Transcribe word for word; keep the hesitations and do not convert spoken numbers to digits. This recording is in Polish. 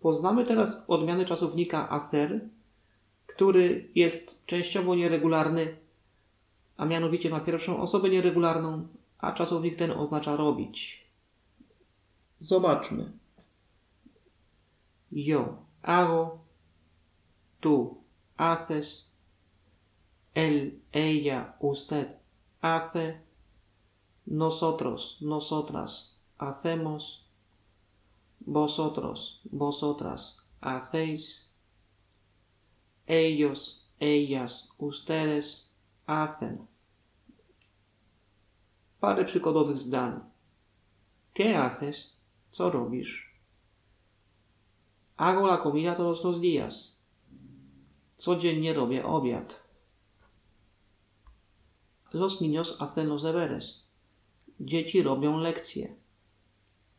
Poznamy teraz odmiany czasownika hacer, który jest częściowo nieregularny, a mianowicie ma pierwszą osobę nieregularną, a czasownik ten oznacza robić. Zobaczmy. Yo hago, tú haces, él, ella, usted hace, nosotros, nosotras hacemos, vosotros, vosotras hacéis, ellos, ellas, ustedes hacen. Parę przykładowych zdań. ¿Qué haces? Co robisz? Hago la comida todos los días. Codziennie robię obiad. Los niños hacen los deberes. Dzieci robią lekcje.